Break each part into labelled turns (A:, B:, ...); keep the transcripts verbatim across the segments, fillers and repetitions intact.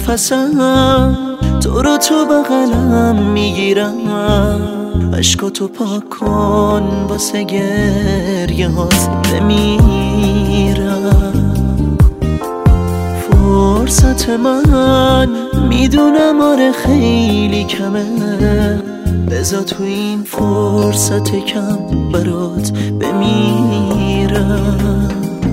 A: نفسم تو رو تو بغلم میگیرم، عشقاتو پاک کن واسه گریه هات بمیرم. فرصت من میدونم آره خیلی کمه، بذار تو این فرصت کم برات بمیرم.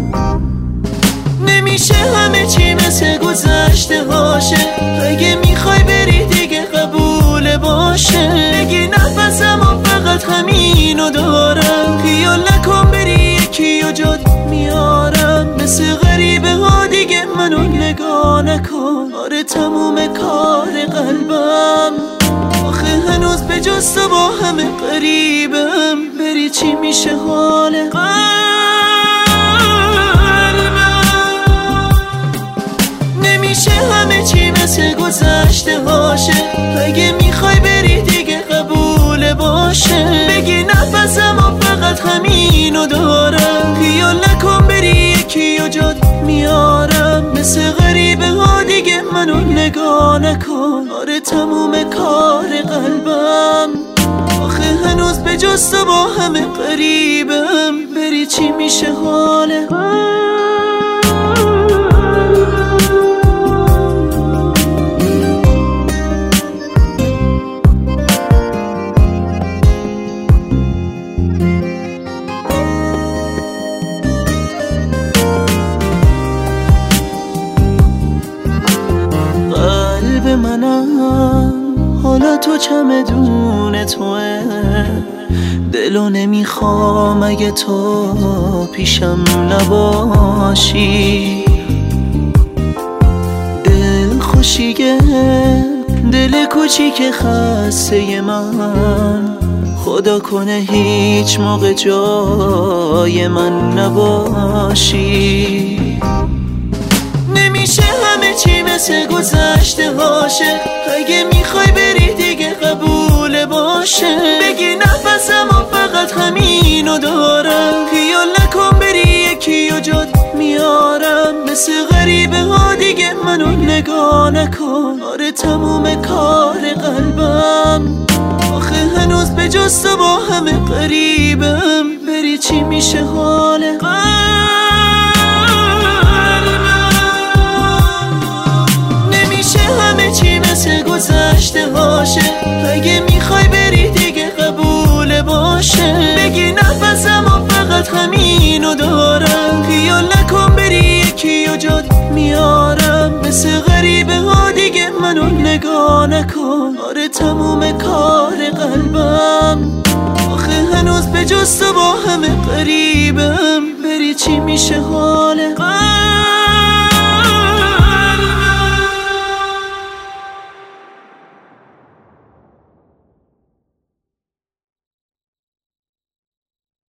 A: نمیشه همه چی مثل گذشته باشه، اگه میخوای بری دیگه قبول باشه. بگی نفسم و فقط همینو دارم، خیال نکن بری یکی و جات میارم. مثل غریبه ها دیگه منو نگاه نکن، آره تموم کار قلبم. آخه هنوز به جز تو با همه قریبم، بری چی میشه حال همه چی مثل گذشته باشه، اگه میخوای بری دیگه قبول باشه. بگی نفسم و فقط همینو دارم، خیال نکن بری یکی و جات میارم. مثل غریبه ها دیگه منو نگاه نکن، آره تموم کار قلبم. آخه هنوز به جز تو با همه قریبم، بری چی میشه حال منم. حالا تو چمدون توه، دلو نمیخوام اگه تو پیشم نباشی. دل خوشیگه دل کوچیک خسته من، خدا کنه هیچ موقع جای من نباشی. نمیشه همه چی مثل گذشته باشه، اگه میخوای بری دیگه قبول باشه. بگی نفسم و فقط همینو دارم، خیال نکن بری یکی و جات میارم. مثل غریبه ها دیگه منو نگاه نکن، آره تموم کار قلبم. آخه هنوز به جز تو با همه قریبم، بری چی میشه حال مثل گذشته باشه، اگه میخوای بری دیگه قبول باشه. بگی نفسم و فقط همینو دارم، خیال نکن بری یکی و جات میارم. مثل غریبه ها دیگه منو نگاه نکن، آره تموم کار قلبم. آخه هنوز به جز تو با همه قریبم، بری چی میشه حال قلبم.